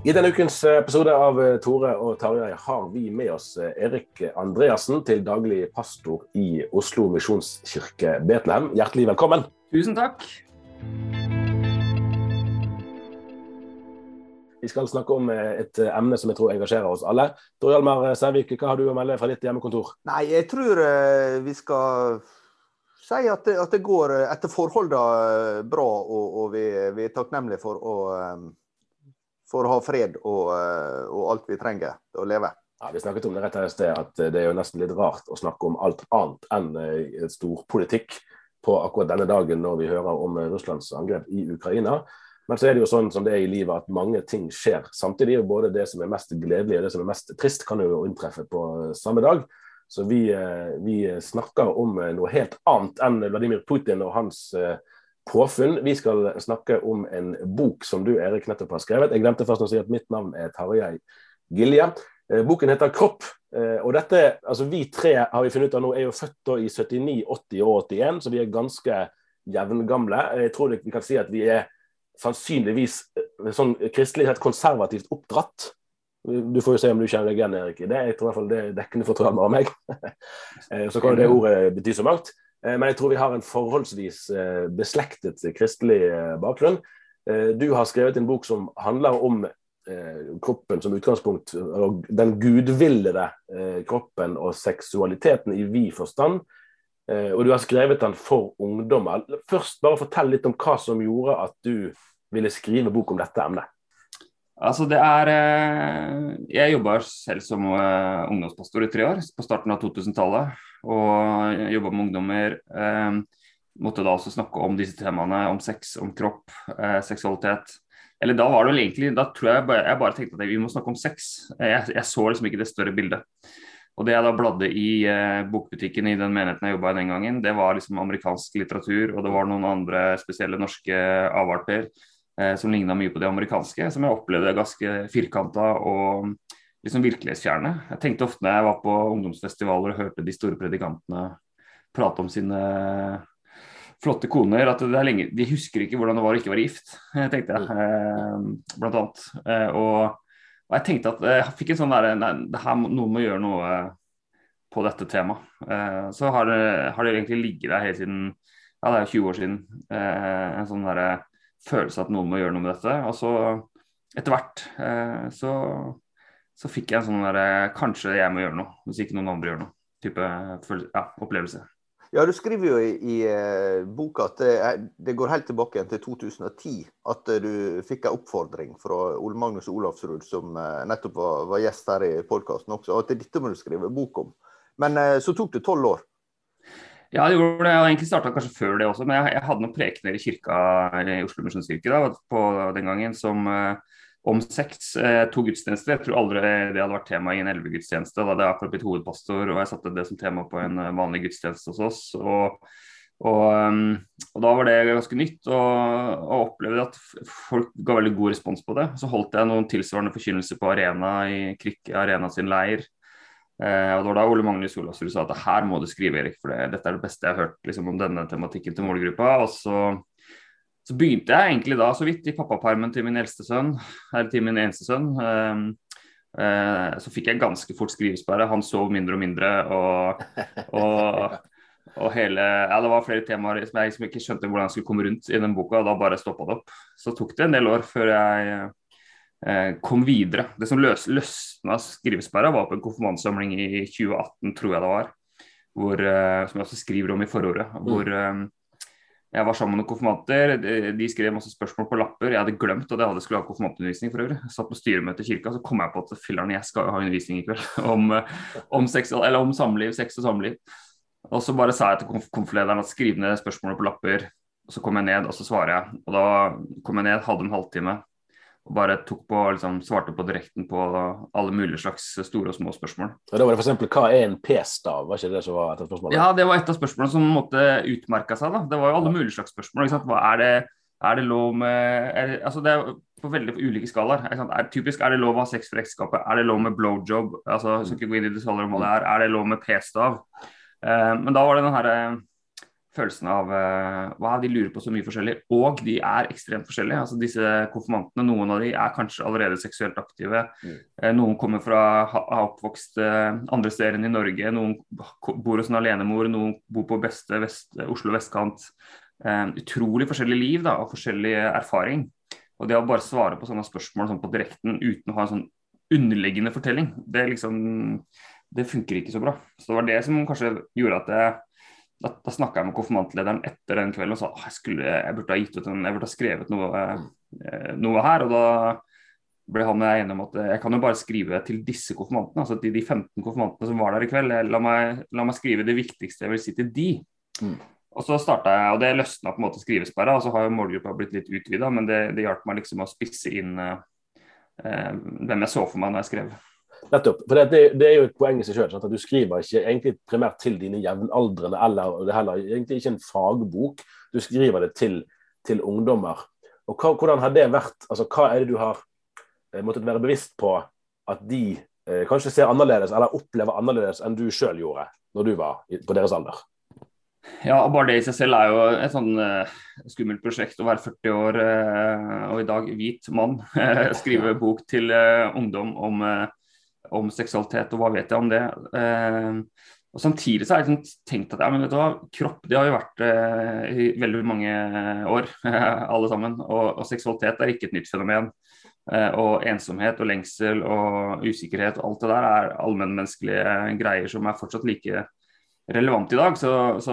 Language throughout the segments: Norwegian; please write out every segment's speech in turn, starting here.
I denne ukens episode av Tore og Tarjei har vi med oss Erik Andreassen, til daglig pastor i Oslo Misjonskirke Betlehem. Hjertelig velkommen. Tusen takk. Vi skal snakke om et emne som jeg tror engasjerer oss alle. Tor Hjalmar Sævik, hva har du å melde fra ditt hjemmekontor? Nei, jeg tror vi skal si at det går etter forholdene bra, og vi er takknemlige for å ha fred og alt vi trenger til å leve. Ja, vi snakket om det rett her i sted, at det er jo nesten litt rart å snakke om alt annet enn storpolitikk på akkurat denne dagen når vi hører om Russlands angrep i Ukraina. Men så er det jo sånn som det er i livet at mange ting skjer. Samtidig er jo både det som er mest gledelig og det som er mest trist kan jo inntreffe på samme dag. Så vi snakker om noe helt annet enn Vladimir Putin og hans påfunn. Vi skal snakke om en bok som du, Erik, nettopp har skrevet. Jeg glemte først å si at mitt navn er Tarjei Gilje. Boken heter Kropp, og dette, altså vi tre har vi funnet ut av nå, er jo født i 79, 80 og 81, så vi er ganske jevngamle. Jeg tror vi kan si at vi er sannsynligvis sånn kristelig sett konservativt oppdratt. Du får jo se om du kjenner deg igjen, Erik, i det. Jeg tror i hvert fall det er dekkende for Trønder og meg. Så kan det ordet bety så mangt. Men jeg tror vi har en forholdsvis beslektet kristelig bakgrunn. Du har skrevet en bok som handler om kroppen som utgangspunkt, og den gudvillede kroppen og seksualiteten i vid forstand. Og du har skrevet den for ungdommer. Først bare fortell litt om hva som gjorde at du ville skrive bok om dette emnet. Altså jeg jobbet selv som ungdomspastor i 3 år, på starten av 2000-tallet, og jobbet med ungdommer. Måtte da også snakke om disse temaene, om sex, om kropp, seksualitet. Eller da var det vel egentlig, da tror jeg bare tenkte at vi må snakke om sex. Jeg så liksom ikke det større bildet. Og det jeg da bladde i bokbutikken i den menigheten jeg jobbet i den gangen, det var liksom amerikansk litteratur, og det var noen andre spesielle norske avarter som lignet mye på det amerikanske, som jeg opplevde ganske firkantet og liksom virkelighetsfjerne. Jeg tenkte ofte når jeg var på ungdomsfestivaler og hørte de store predikantene prate om sine flotte koner, at det lenge, de husker ikke hvordan det var å ikke være gift, tenkte jeg, blant annet. Og jeg tenkte at jeg fikk en sånn der, det her noen må gjøre noe på dette temaet. Så har det egentlig ligget der helt siden, ja det er jo 20 år siden, en sånn der følelse at noen må gjøre noe med dette. Og så etter hvert så fikk jeg en sånn der, kanskje jeg må gjøre noe, hvis ikke noen andre gjør noe, type opplevelse. Ja, du skriver jo i boka at det går helt tilbake til 2010, at du fikk en oppfordring fra Ole Magnus Olavsrud, som nettopp var gjest her i podcasten også, og at dette må du skrive bok om. Men så tok det 12 år. Ja, det gjorde det. Jeg egentlig startet kanskje før det også, men jeg hadde noen prekener i kirka i Oslo Misjonskirke da, på den gangen, som om sex, 2 gudstjenester. Jeg tror aldri det hadde vært tema i en 11 gudstjeneste. Da hadde jeg akkurat blitt hovedpastor, og jeg satte det som tema på en vanlig gudstjeneste hos oss. Og da var det ganske nytt, og opplevde at folk ga veldig god respons på det. Så holdt jeg noen tilsvarende forkynnelse på Arena, i Krikke Arena sin leir. Og det var da Ole Magnus Olavsrud sa at her må du skrive, Erik, for dette er det beste jeg har hørt liksom, om denne tematikken til målgruppa. Og så begynte jeg egentlig da så vidt i pappapermen til min eldste sønn, eller til min eneste sønn. Så fikk jeg ganske fort skrivesperre. Han sov mindre og mindre, og hele, ja, det var flere temaer som jeg liksom ikke skjønte hvordan jeg skulle komme rundt i den boka, og da bare stoppet det opp. Så tok det en del år før jeg kom videre. Det som løsnet skrivesperra var på en konfirmantsamling i 2018, tror jeg det var, som jeg også skriver om i forordet, hvor jeg var sammen med noen konfirmanter. De skrev masse spørsmål på lapper. Jeg hadde glemt at jeg skulle ha konfirmantundervisning for øvrig. Jeg satt på styremøte i kirka, så kom jeg på at jeg skal ha undervisning i kveld om sex, eller om samliv, sex og samliv. Og så bare sa jeg til konflederen at skriv ned spørsmålet på lapper, og så kom jeg ned, og så svarer jeg. Og da kom jeg ned, hadde en halvtime, og bare svarte på direkten på alle mulige slags store og små spørsmål. Og da var det for eksempel, hva er en p-stav? Var ikke det som var et av spørsmålene? Ja, det var et av spørsmålene som måtte utmerke seg da. Det var jo alle mulige slags spørsmål, ikke sant? Hva er det lov med, altså det er på veldig ulike skalaer. Typisk er det lov å ha sex for ekteskapet, er det lov med blowjob, altså så ikke gå inn i detaljer om hva det er det lov med p-stav? Men da var det den her følelsen av wow, de lurer på så mye forskjellig, og de ekstremt forskjellige. Altså disse konfirmantene, noen av de kanskje allerede seksuelt aktive. Noen kommer fra har oppvokst andre steder enn i Norge, noen bor hos en alenemor, noen bor på Oslo vestkant. Utrolig forskjellig liv da, og forskjellig erfaring. Og det å bare svare på sånne spørsmål sånn på direkten uten å ha en sånn underliggende fortelling, det funker ikke så bra. Så det var det som kanskje gjorde at da snakket jeg med konfirmantlederen etter den kvelden og sa jeg burde ha skrevet noe her, og da ble han enig om at jeg kan jo bare skrive til disse konfirmantene, altså til de 15 konfirmantene som var der i kveld. La meg skrive det viktigste jeg vil si til de. Og så startet jeg, og det løsnet på en måte skrivesperra, og så har jo målgruppa blitt litt utvidet, men det hjalp meg liksom å spisse inn hvem jeg så for meg når jeg skrev. Nettopp, for det jo et poeng i seg selv, at du skriver ikke egentlig primært til dine jevnaldrende, eller det heller egentlig ikke en fagbok, du skriver det til ungdommer. Og hvordan har det vært, altså hva det du har måttet være bevisst på at de kanskje ser annerledes, eller opplever annerledes enn du selv gjorde, når du var på deres alder? Ja, og bare det i seg selv jo et sånn skummelt prosjekt å være 40 år og i dag hvit mann, skrive bok til ungdom om seksualitet, og hva vet jeg om det. Og samtidig så har jeg tenkt at men vet du hva, kropp det har jo vært i veldig mange år, alle sammen, og seksualitet ikke et nytt fenomen. Og ensomhet og lengsel og usikkerhet og alt det der allmennmenneskelige greier som fortsatt like relevant i dag.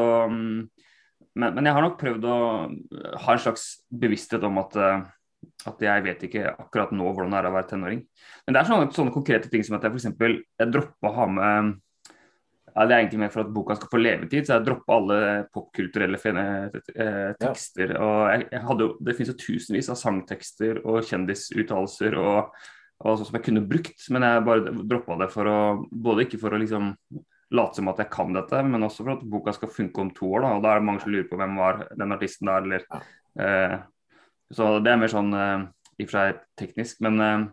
Men jeg har nok prøvd å ha en slags bevissthet om at jeg vet ikke akkurat nå hvordan det å være tenåring. Men det sånne konkrete ting som at jeg for eksempel droppet å ha med det egentlig mer for at boka skal få levetid, så jeg droppet alle popkulturelle tekster, og det finnes jo tusenvis av sangtekster og kjendisuttalelser og sånn som jeg kunne brukt, men jeg bare droppet det både ikke for å liksom late som at jeg kan dette, men også for at boka skal funke om 2 år da, og da det mange som lurer på hvem var den artisten der, eller så det mer sånn i og for seg teknisk, men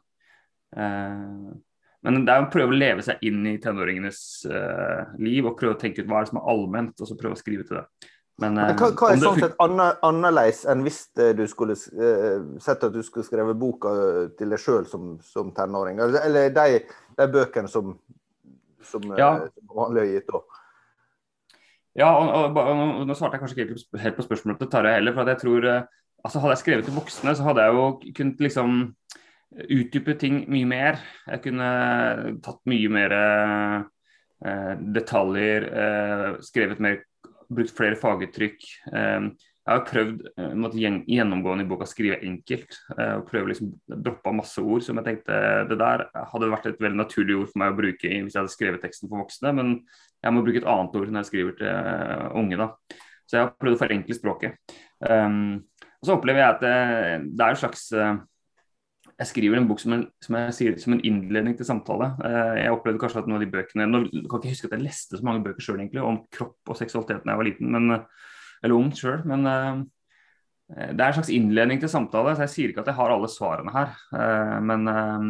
det å prøve å leve seg inn i tenåringenes liv, og prøve å tenke ut hva det som allment, og så prøve å skrive til det. Men hva sånn sett annerledes enn hvis du skulle sett at du skulle skrive boka til deg selv som tenåring, eller de bøkene som vanlig har gitt da? Ja, og nå svarte jeg kanskje ikke helt på spørsmålet til Tarjei heller, for at jeg tror altså hadde jeg skrevet til voksne, så hadde jeg jo kunnet liksom utdype ting mye mer. Jeg kunne tatt mye mer detaljer, skrevet mer, brukt flere faguttrykk. Jeg har prøvd gjennomgående i boka å skrive enkelt, og prøve liksom droppe masse ord som jeg tenkte, det der hadde vært et veldig naturlig ord for meg å bruke hvis jeg hadde skrevet teksten for voksne, men jeg må bruke et annet ord når jeg skriver til unge da. Så jeg har prøvd å forenkle språket. Og så opplever jeg at det en slags jeg skriver en bok som jeg sier som en innledning til samtale. Jeg opplevde kanskje at noen av de bøkene, nå kan ikke huske at jeg leste så mange bøker selv egentlig om kropp og seksualitet når jeg var liten, eller ung selv, men det en slags innledning til samtale, så jeg sier ikke at jeg har alle svarene her, men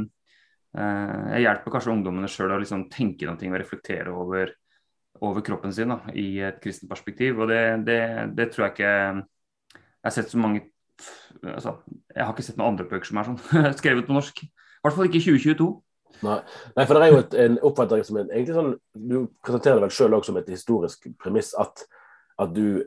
jeg hjelper kanskje ungdommene selv å liksom tenke noen ting og reflektere over kroppen sin da, i et kristent perspektiv, og det tror jeg ikke jeg har sett så mange, altså, jeg har ikke sett noen andre bøker som sånn skrevet på norsk, i hvert fall ikke i 2022. Nei, for det jo en oppfattning som egentlig sånn, du presenterer det vel selv også som et historisk premiss at du,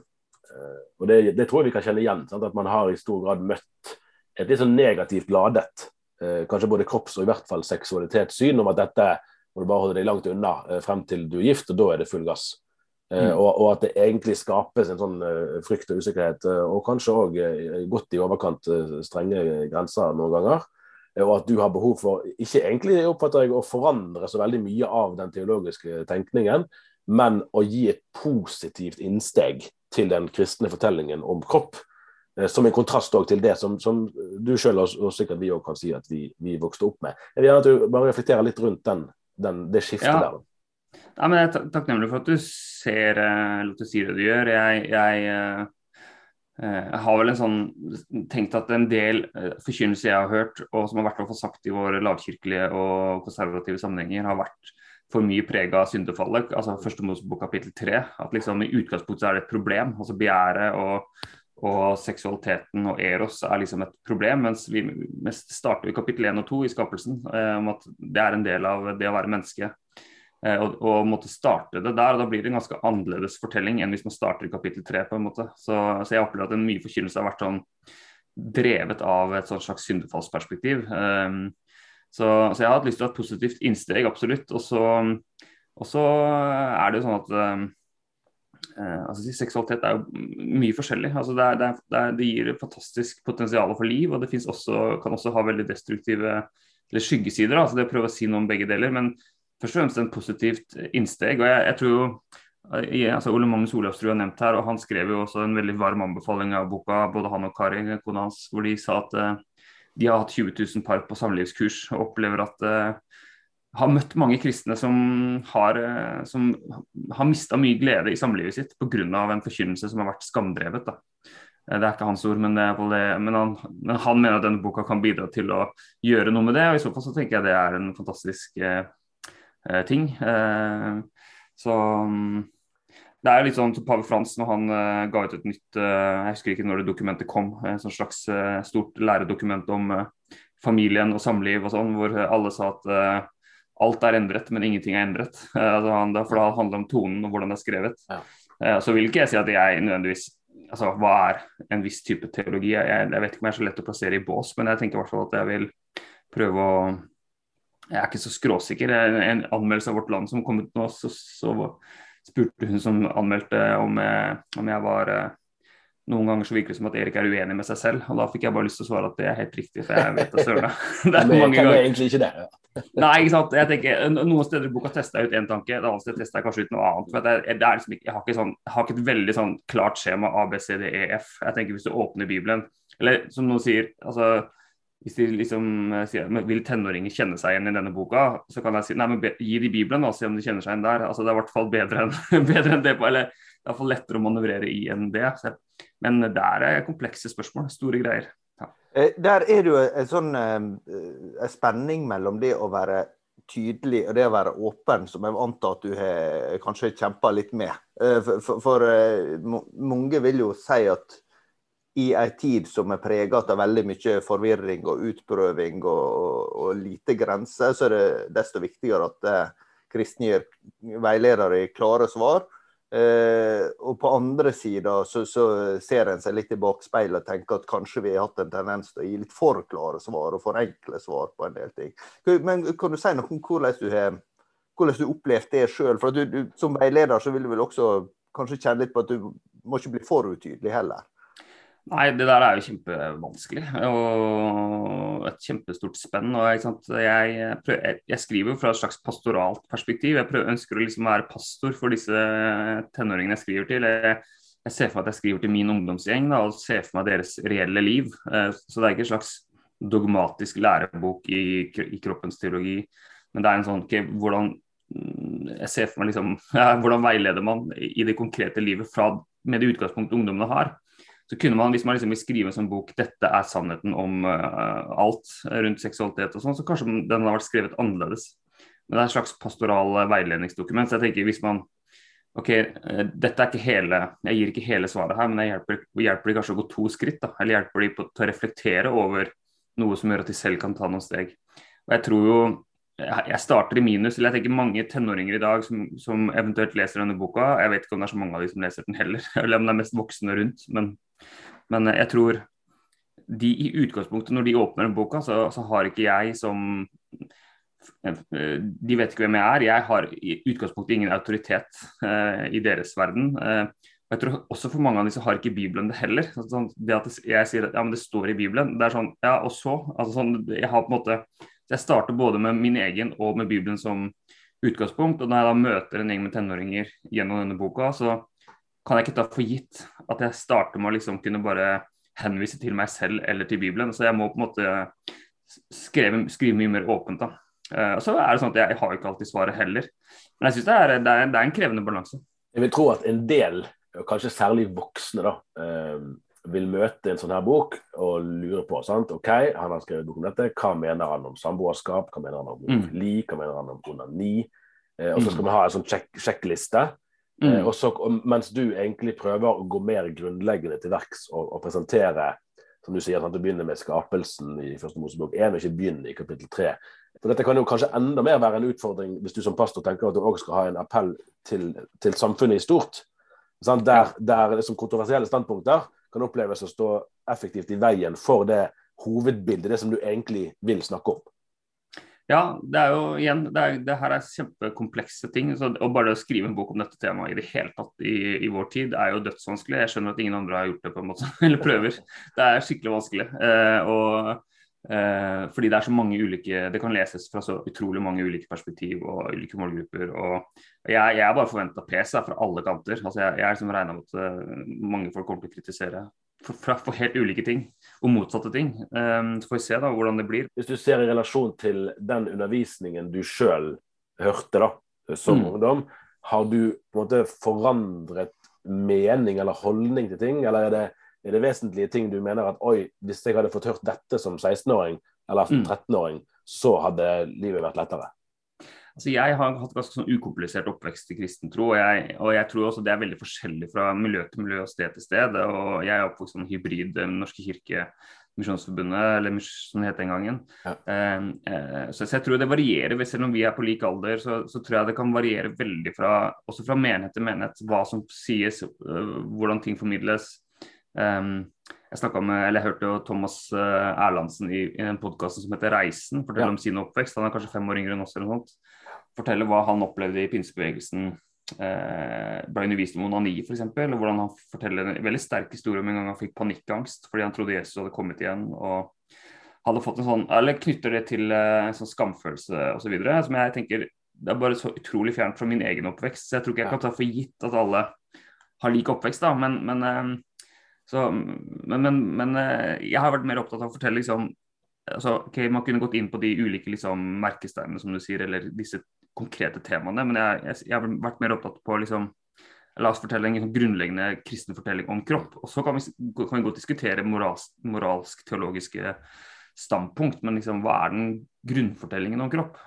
og det tror jeg vi kan kjenne igjen, sant? At man har i stor grad møtt et litt sånn negativt ladet, kanskje både kropps- og i hvert fall seksualitetssyn om at dette må du bare holde deg langt unna frem til du gift, og da det full gass. Og at det egentlig skapes en sånn frykt og usikkerhet, og kanskje også godt i overkant strenge grenser noen ganger, og at du har behov for, ikke egentlig oppfatter jeg å forandre så veldig mye av den teologiske tenkningen, men å gi et positivt innsteg til den kristne fortellingen om kropp, som en kontrast også til det som du selv og sikkert vi også kan si at vi vokste opp med. Jeg vil gjerne at du bare reflekterer litt rundt det skiftet der. Ja, men jeg takknemlig for at du ser at du sier det du gjør. Jeg har vel en sånn tenkt at en del forkynnelse jeg har hørt, og som har vært å få sagt i våre lavkirkelige og konservative sammenhenger, har vært for mye preget av syndefallet, altså første Mosebok kapittel 3, at liksom i utgangspunktet er det et problem, altså begjæret og seksualiteten og eros er liksom et problem, mens vi starter i kapittel 1 og 2 i skapelsen, om at det er en del av det å være menneske, og måtte starte det der, og da blir det en ganske annerledes fortelling enn hvis man starter i kapittel 3 på en måte, så jeg opplever at en mye forkynnelse har vært sånn drevet av et sånt slags syndefallsperspektiv, så jeg har hatt lyst til å ha et positivt innsteg, absolutt, og så er det jo sånn at altså, seksualitet er jo mye forskjellig, altså, det gir fantastisk potensial for liv, og det kan også ha veldig destruktive eller skyggesider, altså det å prøve å si noe om begge deler, men først og fremst en positivt innsteg, og jeg tror jo altså Ole Magnus Olavsrud har nevnt her, og han skrev jo også en veldig varm anbefaling av boka, både han og Kari, kona hans, hvor de sa at de har hatt 20 000 par på samlivskurs, og opplever at har møtt mange kristne som har mistet mye glede i samlivet sitt på grunn av en forkynnelse som har vært skamdrevet. Da. Det er ikke hans ord, men han mener at denne boka kan bidra til å gjøre noe med det, og i så fall så tenker jeg det er en fantastisk ting. Så det er litt sånn til Pave Frans når han ga ut et nytt, jeg husker ikke når det dokumentet kom, en sånn slags stort læredokument om familien og samliv og sånn, hvor alle sa at alt er endret, men ingenting er endret. Altså for det handler om tonen og hvordan det er skrevet. Ja. Så vil ikke jeg si at jeg nødvendigvis, altså hva er en viss type teologi? Jeg vet ikke om jeg er så lett å plassere i bås, men jeg tenker i hvert fall at jeg vil prøve å, jeg er ikke så skråsikker. En anmeldelse av Vårt Land som kom ut nå, så spurte hun som anmeldte om jeg var noen ganger så virker det som at Erik er uenig med seg selv, og da fikk jeg bare lyst til å svare at det er helt riktig, for jeg vet det søren. Det er mange ganger. Egentlig ikke det. Nei, ikke sant. Jeg tenker, noen steder i boka testet jeg ut en tanke, et annet sted testet jeg kanskje ut noe annet. For det er liksom ikke, jeg har ikke et veldig sånn klart skjema A, B, C, D, E, F. Jeg tenker hvis du åpner Bibelen, eller som noen sier, altså hvis de liksom sier, vil tenåringer kjenne seg igjen i denne boka, så kan jeg si, nei, men gi de Bibelen og se om de kjenner seg igjen der. Altså det er i hvert fall bedre enn det, eller i hvert fall lettere å manøvrere i enn det. Men der er komplekse spørsmål, store greier. Ja. Der er det jo en sånn en spenning mellom det å være tydelig og det å være åpen, som jeg antar at du har kanskje kjempet litt med. For mange vil jo si at i en tid som er preget av veldig mye forvirring og utprøving og lite grenser, så er det desto viktigere at kristne gir veiledere i klare svar. Og på andre siden så ser en seg litt i bakspeilet og tenker at kanskje vi har hatt en tendens til å gi litt for klare svar og for enkle svar på en del ting. Men kan du si noe om hvordan du opplevde det selv? For at du som veileder så vil du vel også kanskje kjenne litt på at du må ikke bli for utydelig heller. Nei, det der er jo kjempevanskelig, og et kjempestort spenn, og jeg skriver jo fra et slags pastoralt perspektiv. Jeg ønsker å liksom være pastor for disse tenåringene jeg skriver til. Jeg ser for meg at jeg skriver til min ungdomsgjeng, da, og ser for meg deres reelle liv. Så det er ikke en slags dogmatisk lærebok i kroppens teologi, men det er en sånn, hvordan jeg ser for meg liksom, hvordan veileder man i det konkrete livet med det utgangspunktet ungdommene har. Så kunne man, hvis man liksom vil skrive en sånn bok, dette er sannheten om alt rundt seksualitet og sånn, så kanskje den har vært skrevet annerledes. Men det er et slags pastoral veiledningsdokument, så jeg tenker hvis man, ok, dette er ikke jeg gir ikke hele svaret her, men jeg hjelper de kanskje å gå 2 skritt, da, eller hjelper de til å reflektere over noe som gjør at de selv kan ta noen steg. Og jeg tror jo, jeg starter i minus, eller jeg tenker mange tenåringer i dag som eventuelt leser denne boka, jeg vet ikke om det er så mange av de som leser den heller, eller om det er mest voksne rundt, men jeg tror de i utgangspunktet, når de åpner den boka, så har ikke jeg de vet ikke hvem jeg har i utgangspunktet ingen autoritet i deres verden. Og jeg tror også for mange av de så har ikke Bibelen det heller. Sånn, det at jeg sier at ja, men det står i Bibelen, det er sånn, ja, og så, altså sånn, jeg har på en måte, jeg starter både med min egen og med Bibelen som utgangspunkt, og når jeg da møter en gjeng med tenåringer gjennom denne boka, så kan jeg ikke ta for gitt at jeg starter med å liksom kunne bare henvise til meg selv eller til Bibelen, så jeg må på en måte skrive mye mer åpent da. Og så er det sånn at jeg har ikke alltid svaret heller, men jeg synes det er en krevende balanse. Jeg vil tro at en del, kanskje særlig voksne da, vil møte en sånn her bok og lure på, sant? Ok, han har skrevet bok om dette, hva mener han om samboerskap, hva mener han om homofili, hva mener han om onani, og så skal vi ha en sånn sjekkliste. Og så, mens du egentlig prøver å gå mer grunnleggende til verks og presentere, som du sier, at du begynner med skapelsen i første Mosebok 1 og ikke begynner i kapittel 3. For dette kan jo kanskje enda mer være en utfordring hvis du som pastor tenker at du også skal ha en appell til samfunnet i stort. Sånn, der liksom kontroversielle standpunkter kan oppleves å stå effektivt i veien for det hovedbildet, det som du egentlig vil snakke om. Ja, det jo igjen, det her kjempekomplekse ting, så, og bare å skrive en bok om dette temaet i det hele tatt i vår tid jo dødsvanskelig. Jeg skjønner at ingen andre har gjort det på en måte, eller prøver. Det skikkelig vanskelig, fordi det så mange ulike, det kan leses fra så utrolig mange ulike perspektiv og ulike målgrupper, og jeg bare forventet pes fra alle kanter. Altså jeg liksom regnet med at mange folk kommer til å kritisere for helt ulike ting og motsatte ting. Så får vi se da hvordan det blir. Hvis du ser i relasjon til den undervisningen du selv hørte da, som ungdom, har du på en måte forandret mening eller holdning til ting, eller er det vesentlige ting du mener at oi, hvis jeg hadde fått hørt dette som 16-åring eller 13-åring, så hadde livet vært lettere? Altså jeg har hatt ganske sånn ukomplisert oppvekst i kristen tro, og jeg tror også det veldig forskjellig fra miljø til miljø og sted til sted, og jeg oppvokst sånn hybrid Norske Kirke Misjonsforbundet, eller som det het den gangen. Ja. Så jeg tror det varierer, selv om vi på lik alder, så tror jeg det kan variere veldig også fra menighet til menighet, hva som sies, hvordan ting formidles. Jeg hørte jo Thomas Erlandsen i en podcast som heter Reisen, fortelle om sin oppvekst. Han kanskje 5 år yngre enn oss eller noe sånt. Fortelle hva han opplevde i pinsebevegelsen, ble undervist om onani for eksempel, og hvordan han forteller en veldig sterk historie om en gang han fikk panikkangst fordi han trodde Jesus hadde kommet igjen, og hadde fått en sånn, eller knytter det til en sånn skamfølelse og så videre, som jeg tenker, det bare så utrolig fjernt fra min egen oppvekst, så jeg tror ikke jeg kan ta for gitt at alle har lik oppvekst da, men jeg har vært mer opptatt av å fortelle liksom, altså, okay, man kunne gått inn på de ulike liksom, merkesteinene som du sier, eller disse konkrete temaene, men jeg har vært mer opptatt på liksom, la oss fortelle en grunnleggende kristen fortelling om kropp, og så kan vi godt diskutere moralsk-teologiske standpunkt, men liksom, hva den grunnfortellingen om kropp?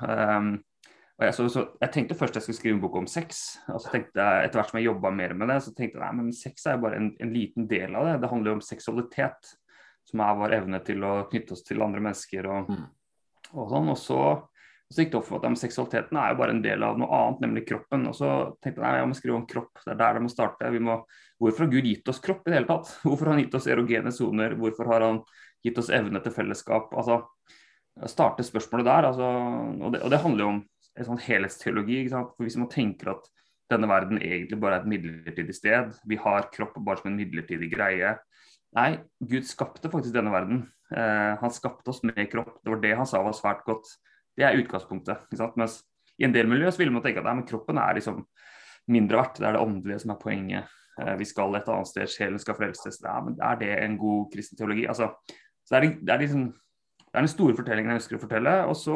Og jeg tenkte først jeg skulle skrive en bok om sex, og så tenkte jeg, etter hvert som jeg jobbet mer med det, så tenkte jeg, nei, men sex jo bare en liten del av det. Det handler jo om seksualitet, som vår evne til å knytte oss til andre mennesker og sånn, og så gikk det opp for at seksualiteten jo bare en del av noe annet, nemlig kroppen, og så tenkte jeg, nei, jeg må skrive om kropp, det der det må starte. Hvorfor har Gud gitt oss kropp i det hele tatt? Hvorfor har han gitt oss erogene zoner? Hvorfor har han gitt oss evne til fellesskap? Altså, starte spørsmålet der, altså, og det handler jo om en sånn helhetsteologi, ikke sant? For hvis man tenker at denne verden egentlig bare et midlertidig sted, vi har kropp bare som en midlertidig greie. Nei, Gud skapte faktisk denne verden. Han skapte oss med kropp. Det var det han sa var svært godt. Det utgangspunktet, ikke sant? Mens i en del miljø så vil man tenke at nei, men kroppen liksom mindre verdt. Det det åndelige som poenget. Vi skal et annet sted, sjelen skal frelses. Ja, men det en god kristen teologi? Altså, så det liksom, det den store fortellingen jeg ønsker å fortelle, og så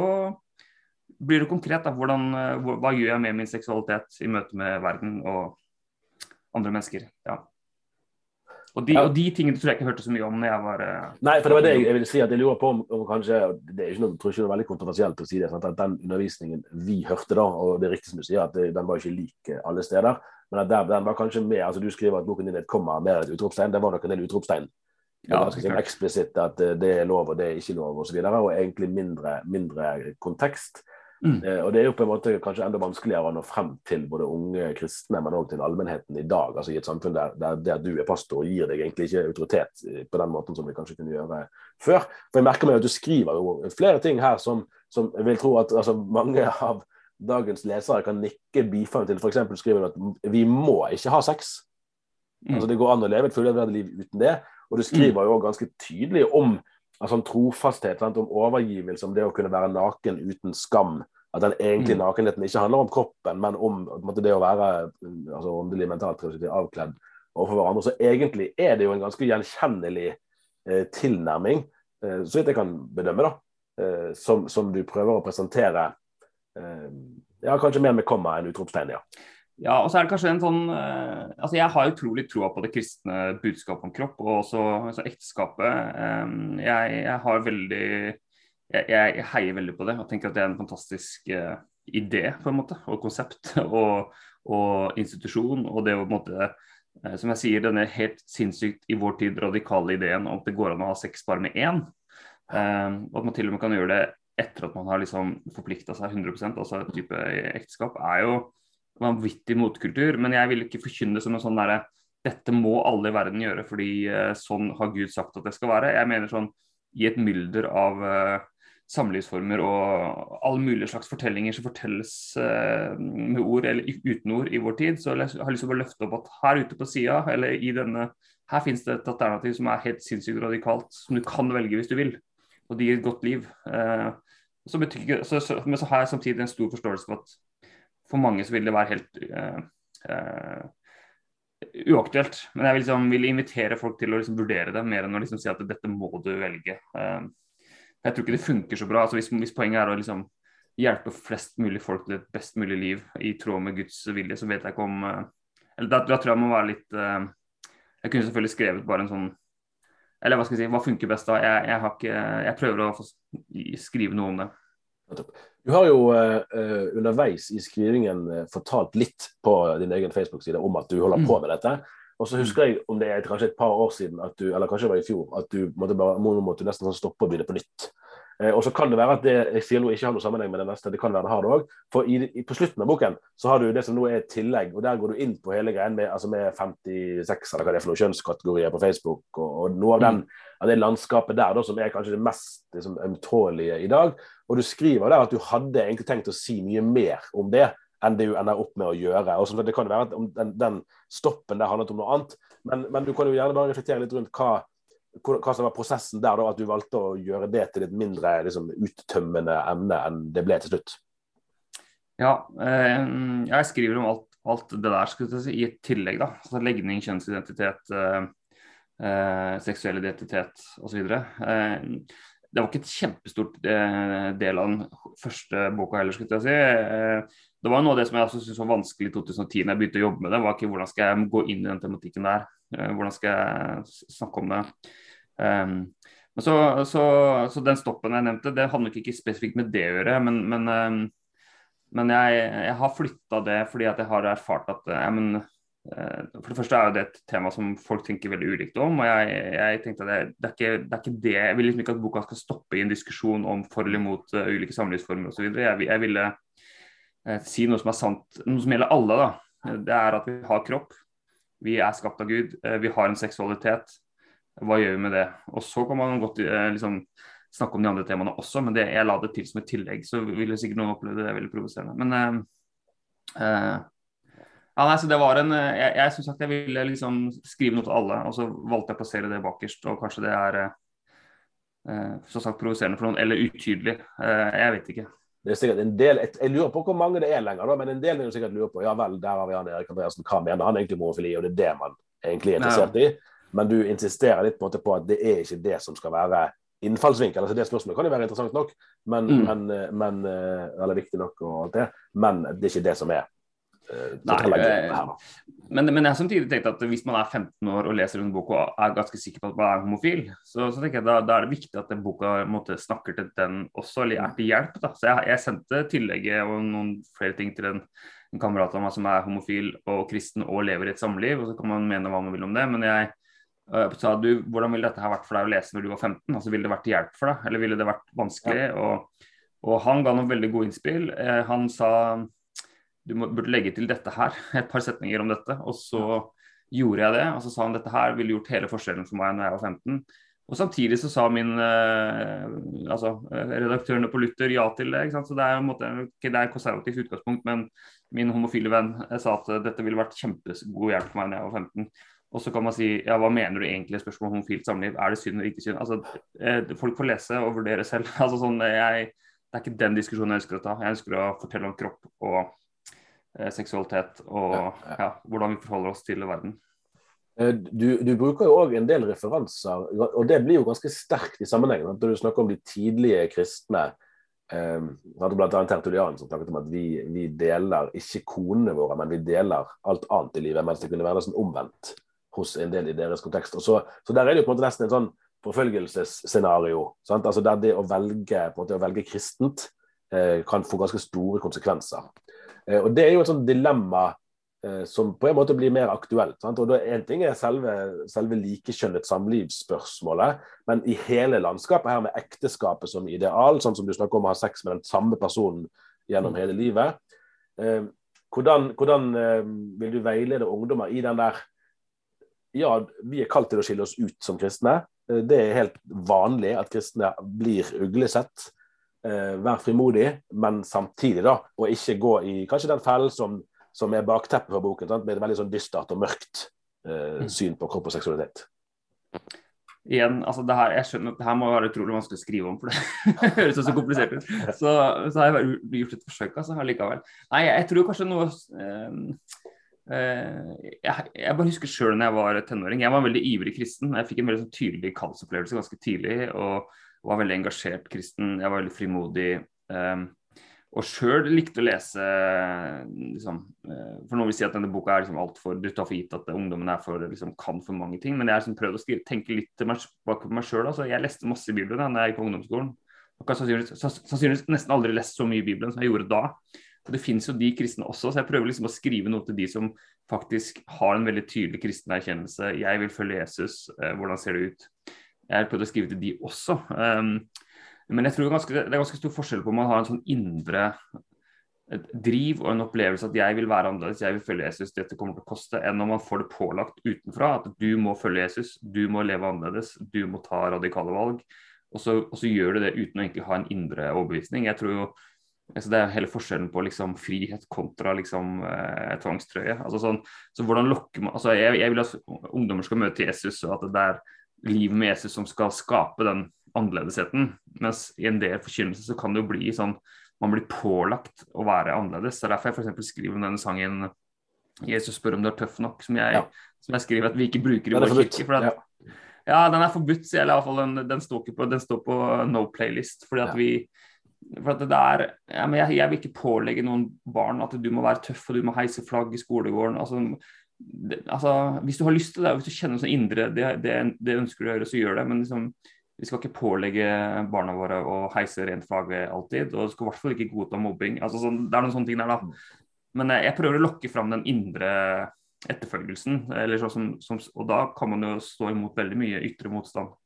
blir det konkret da, hva gjør jeg med min seksualitet i møte med verden og andre mennesker, ja. Og de tingene tror jeg ikke hørte så mye om når jeg var... Nei, for det var det jeg ville si, at jeg lurer på om kanskje, det ikke noe, tror ikke det er veldig kontroversielt å si det, sant? At den undervisningen vi hørte da, og det er riktig som du sier, at den var ikke lik alle steder, men at den var kanskje mer, altså du skriver at boken din et komma mer et utropstegn, det var nok en del utropstegn. Det var ganske eksplisitt at det lov og det ikke lov og så videre, og egentlig mindre kontekst. Og det jo på en måte kanskje enda vanskeligere å nå frem til både unge kristne, men også til allmennheten i dag, altså i et samfunn der du pastor og gir deg egentlig ikke autoritet på den måten som vi kanskje kunne gjøre før. For jeg merker meg at du skriver jo flere ting her som jeg vil tro at altså, mange av dagens lesere kan nikke bifall til. For eksempel skriver du at vi må ikke ha sex. Altså det går an å leve et fullverdig liv uten det, og du skriver jo ganske tydelig om altså, trofasthet, sant? Om overgivelse, om det å kunne være naken uten skam, at den egentlig nakenheten ikke handler om kroppen, men om det å være altså, åndelig, mentalt avkledd overfor hverandre. Så egentlig det jo en ganske gjenkjennelig tilnærming, så vidt jeg kan bedømme da, som du prøver å presentere, ja, kanskje mer med komma enn utropstegn, ja. Ja, og så det kanskje en sånn, altså jeg har utrolig troa på det kristne budskapet om kropp, og også altså ekteskapet. Jeg har veldig, jeg heier veldig på det, og tenker at det en fantastisk idé på en måte, og konsept og institusjon, og det å på en måte, som jeg sier, denne helt sinnssykt i vår tid radikale ideen om at det går an å ha sex bare med én, og at man til og med kan gjøre det etter at man har liksom forpliktet seg 100%, altså et type ekteskap, jo vanvittig motkultur, men jeg vil ikke forkynne som en sånn der, dette må alle i verden gjøre, fordi sånn har Gud sagt at det skal være. Jeg mener sånn, i et mylder av samlivsformer og alle mulige slags fortellinger som fortelles med ord eller uten ord i vår tid, så jeg har lyst til å løfte opp at her ute på siden, eller i denne, her finnes det et alternativ som helt sinnssykt radikalt, som du kan velge hvis du vil, og det gir et godt liv. Så betyr, men så har jeg samtidig en stor forståelse for at for mange så vil det være helt uaktuelt, men jeg vil invitere folk til å liksom vurdere det, mer enn å liksom si at dette må du velge. Jeg tror ikke det funker så bra, altså hvis poenget å liksom hjelpe flest mulig folk til et best mulig liv i tråd med Guds vilje, så vet jeg ikke om, eller da tror jeg må være litt, jeg kunne selvfølgelig skrevet bare en sånn, eller hva skal jeg si, hva funker best da? Jeg prøver å skrive noe om det. Du har jo underveis i skrivingen fortalt litt på din egen Facebook-side om at du holder på med dette, og så husker jeg om det kanskje et par år siden, at du, eller kanskje det var i fjor, at du måtte nesten sånn stoppe og begynne på nytt. Og så kan det være at det jeg sier nå ikke har noe sammenheng med det neste, det kan være det har det også, for på slutten av boken så har du det som nå et tillegg, og der går du inn på hele greien med, altså med 56 eller hva det for noen kjønnskategorier på Facebook, og noe av av det landskapet der da, som kanskje det mest liksom, ømtålige i dag, og du skriver der at du hadde egentlig tenkt å si mye mer om det, enn det du ender opp med å gjøre, og så det kan være at den stoppen der handlet om noe annet, men du kan jo gjerne bare reflektere litt rundt hva som var prosessen der da, at du valgte å gjøre det til et mindre liksom, uttømmende emne enn det ble til slutt. Ja, jeg skriver om alt det der, skulle jeg si, i et tillegg da, altså legning, kjønnsidentitet, seksuell identitet og så videre. Det var ikke et kjempestort del av den første boka heller, skulle jeg si. Det var noe av det som jeg også synes var vanskelig i 2010 når jeg begynte å jobbe med det, var ikke hvordan skal jeg gå inn i den tematikken der, hvordan skal jeg snakke om det. Men så den stoppen jeg nevnte, det hadde nok ikke spesifikt med det å gjøre, men jeg har flyttet det fordi at jeg har erfart at for det første jo det et tema som folk tenker veldig ulikt om, og jeg tenkte at det er ikke det, jeg vil liksom ikke at boka skal stoppe i en diskusjon om for eller mot ulike samlivsformer og så videre. Jeg ville si noe som sant, noe som gjelder alle da. Det at vi har kropp, vi skapt av Gud, vi har en seksualitet, hva gjør vi med det? Og så kan man godt liksom snakke om de andre temaene også, men jeg la det til som et tillegg, så ville sikkert noen oppleve det veldig provoserende. Men nei, så det var jeg synes at jeg ville liksom skrive noe til alle, og så valgte jeg å plassere det bakerst, og kanskje det så sagt provoserende for noen, eller utydelig, jeg vet ikke. Det sikkert en del, jeg lurer på hvor mange det lenger da, men en del vil jo sikkert lure på, ja vel, der har vi Erik Andreassen, hva mener han egentlig homofili, og det det man egentlig interessert i, men du insisterer litt på at det ikke det som skal være innfallsvinkel, altså det spørsmålet kan jo være interessant nok, eller viktig nok og alt det, men det ikke det som men jeg har samtidig tenkt at hvis man 15 år og leser en bok og ganske sikker på at man homofil, så tenker jeg da det viktig at den boka snakker til den også, eller til hjelp da. Så jeg sendte tillegget og noen flere ting til en kamerat av meg som homofil og kristen og lever i et samliv, og så kan man mene hva man vil om det, men jeg sa hvordan ville dette ha vært for deg å lese når du var 15, altså ville det vært til hjelp for deg, eller ville det vært vanskelig, og han ga noen veldig gode innspill. Han sa du burde legge til dette her, et par setninger om dette, og så gjorde jeg det, og så sa han dette her ville gjort hele forskjellen for meg når jeg var 15, og samtidig så sa min redaktørene på Luther ja til det, ikke sant? Så det en måte, det et konservativt utgangspunkt, men min homofile venn sa at dette ville vært kjempegod hjelp for meg når jeg var 15, og så kan man si, ja, hva mener du egentlig spørsmål om homofilt samliv, det synd eller ikke synd, altså folk får lese og vurdere selv, altså sånn, det ikke den diskusjonen jeg ønsker å ta, jeg ønsker å fortelle om kropp og seksualitet og hvordan vi forholder oss til verden. Du bruker jo også en del referanser, og det blir jo ganske sterkt i sammenhengen, når du snakker om de tidlige kristne, blant annet Tertullian som snakket om at vi deler ikke konene våre, men vi deler alt annet i livet, mens det kunne være nesten omvendt hos en del i deres kontekst. Og så der det jo på en måte nesten en sånn forfølgelsesscenario, sant? Altså der det å velge kristent kan få ganske store konsekvenser. Og det jo et sånt dilemma som på en måte blir mer aktuelt. Sant? Og en ting selve likekjønnet samlivsspørsmålet, men i hele landskapet her med ekteskapet som ideal, sånn som du snakker om å ha sex med den samme personen gjennom hele livet. Hvordan vil du veilede ungdommer i den der, ja, vi kalt til å skille oss ut som kristne. Det helt vanlig at kristne blir uglesett. Vær frimodig, men samtidig da, og ikke gå i kanskje den fellen som bakteppet for boken, sant? Med et veldig sånn dystert og mørkt syn på kropp og seksualitet. Igjen, altså jeg skjønner at det her må være utrolig vanskelig å skrive om, for det høres så komplisert ut. Så har jeg gjort et forsøk, altså, likevel. Nei, jeg tror kanskje noe... jeg bare husker selv når jeg var tenåring. Jeg var en veldig ivrig kristen. Jeg fikk en veldig sånn tydelig kallsopplevelse ganske tidlig, og var veldig engasjert kristen. Jeg var veldig frimodig, og selv likte å lese liksom, for noen vil si at denne boka liksom alt for, du tar for gitt at ungdommen liksom, kan for mange ting, men jeg har liksom prøvd å tenke litt bak på meg selv. Altså, jeg leste masse i Bibelen da jeg gikk på ungdomsskolen, og sannsynligvis nesten aldri lest så mye i Bibelen som jeg gjorde da. Og det finnes jo de kristne også, så jeg prøver liksom å skrive noe til de som faktisk har en veldig tydelig kristen erkjennelse. Jeg vil følge Jesus, hvordan ser det ut? Jeg har prøvd å skrive til de også. Men jeg tror det er ganske stor forskjell på om man har en sånn indre driv og en opplevelse at jeg vil være annerledes, jeg vil følge Jesus, dette kommer til å koste, enn om man får det pålagt utenfra, at du må følge Jesus, du må leve annerledes, du må ta radikale valg, og så gjør du det uten å egentlig ha en indre overbevisning. Jeg tror jo, altså det hele forskjellen på liksom frihet kontra liksom tvangstrøye. Altså så hvordan lokker man, altså jeg vil at ungdommer skal møte Jesus, og at det livet med Jesus som skal skape den annerledesheten, mens i en del forkynnelse så kan det jo bli sånn, man blir pålagt å være annerledes. Så derfor jeg for eksempel skriver om denne sangen Jesus spør om du tøff nok, som jeg skriver at vi ikke bruker i vår kirke, for at, den forbudt, så i hvert fall den står på no playlist, fordi at for at det men jeg vil ikke pålegge noen barn at du må være tøff, og du må heise flagg i skolegården, altså hvis du har lyst til det, hvis du kjenner sånn indre, det ønsker du å gjøre, så gjør det, men liksom vi skal ikke pålegge barna våre å heise rent flagg alltid, og du skal i hvert fall ikke godta mobbing. Altså, det noen sånne ting der da. Men jeg prøver å lokke fram den indre etterfølgelsen, eller og da kan man jo stå imot veldig mye ytre motstand.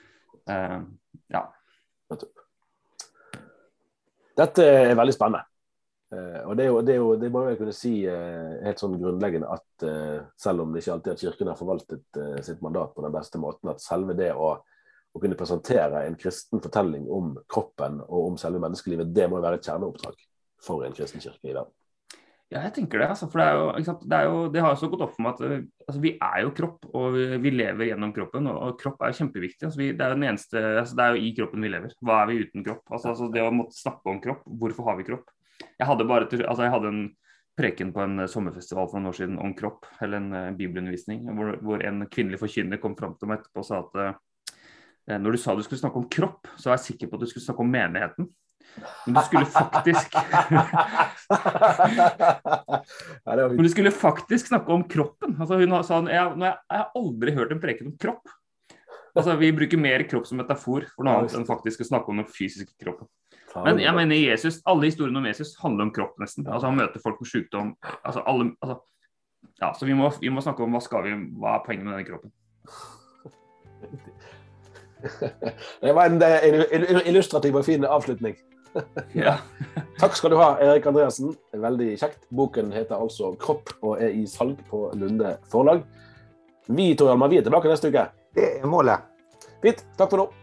Dette veldig spennende. Og det må jeg kunne si helt sånn grunnleggende at selv om det ikke alltid at kirken har forvaltet sitt mandat på den beste måten, at selve det å kunne presentere en kristen fortelling om kroppen og om selve menneskelivet, det må være et kjerneoppdrag for en kristen kirke i verden. Ja, jeg tenker det, altså, for det har jo så gått opp for meg at altså, vi jo kropp, og vi lever gjennom kroppen, og kropp jo kjempeviktig. Altså, det jo den eneste, altså, det jo i kroppen vi lever. Hva vi uten kropp? Altså, det å måtte snakke om kropp, hvorfor har vi kropp? Jeg hadde en preken på en sommerfestival for noen år siden om kropp, eller en bibelundervisning, hvor en kvinnelig forkynner kom frem til meg etterpå og sa at når du sa du skulle snakke om kropp, så jeg sikker på at du skulle snakke om menigheten. Men du skulle faktisk snakke om kroppen. Altså, hun sa, jeg har aldri hørt en preken om kropp. Altså, vi bruker mer kropp som metafor for noe annet enn faktisk å snakke om den fysiske kroppen. Men jeg mener Jesus, alle historiene om Jesus handler om kropp nesten. Altså, han møter folk med sykdom. Så vi må snakke om hva poenget med denne kroppen. Det var en illustrativ og fin avslutning. Ja. Takk skal du ha, Erik Andreassen. Veldig kjekt. Boken heter altså Kropp og i salg på Lunde forlag. Vi, Tor Hjalmar, vi tilbake neste uke. Det målet. Fint, takk for nå.